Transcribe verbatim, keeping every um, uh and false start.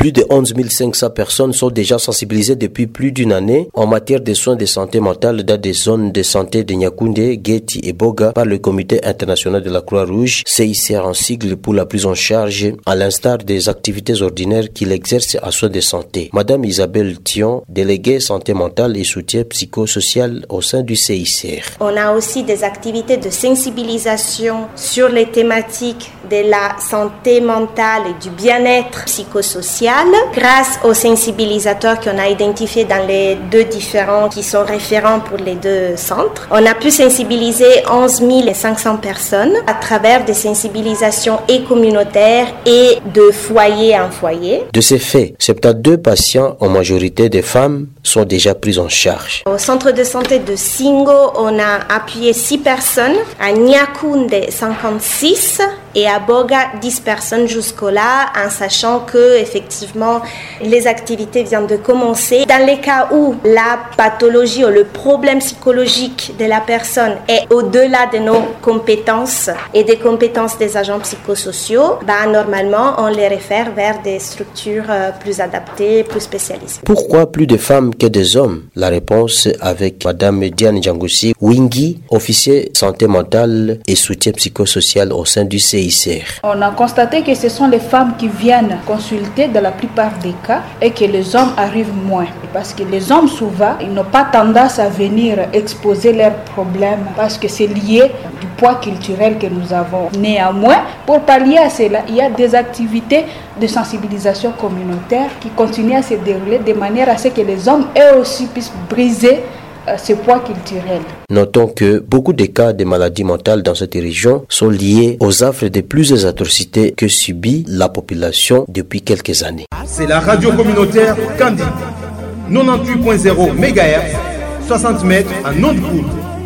Plus de onze mille cinq cents personnes sont déjà sensibilisées depuis plus d'une année en matière de soins de santé mentale dans des zones de santé de Nyakoundé, Guéti et Boga par le Comité international de la Croix-Rouge, C I C R en sigle, pour la prise en charge à l'instar des activités ordinaires qu'il exerce à soins de santé. Madame Isabelle Thion, déléguée santé mentale et soutien psychosocial au sein du C I C R. On a aussi des activités de sensibilisation sur les thématiques de la santé mentale et du bien-être psychosocial grâce aux sensibilisateurs qu'on a identifiés dans les deux différents qui sont référents pour les deux centres. On a pu sensibiliser onze mille cinq cents personnes à travers des sensibilisations et communautaires et de foyer en foyer. De ces faits, soixante-douze patients, en majorité des femmes, sont déjà pris en charge. Au centre de santé de Singo, on a appuyé six personnes, à Nyakoundé cinquante-six et à Boga dix personnes jusqu'au-là, en sachant que effectivement les activités viennent de commencer. Dans les cas où la pathologie ou le problème psychologique de la personne est au-delà de nos compétences et des compétences des agents psychosociaux, bah, normalement on les réfère vers des structures plus adaptées, plus spécialisées. Pourquoi plus de femmes que des hommes? La réponse avec Madame Diane Djangoussi Wingi, officier santé mentale et soutien psychosocial au sein du C I C R. On a constaté que ce sont les femmes qui viennent consulter dans la plupart des cas et que les hommes arrivent moins. Parce que les hommes souvent, ils n'ont pas tendance à venir exposer leurs problèmes parce que c'est lié du poids culturel que nous avons. Néanmoins, pour pallier à cela, il y a des activités de sensibilisation communautaire qui continuent à se dérouler de manière à ce que les hommes eux aussi puissent briser euh, ce poids culturel. Notons que beaucoup de cas de maladies mentales dans cette région sont liés aux affres de plusieurs atrocités que subit la population depuis quelques années. C'est la radio communautaire Candide, quatre-vingt-dix point zéro mégahertz, soixante mètres en ondes courtes.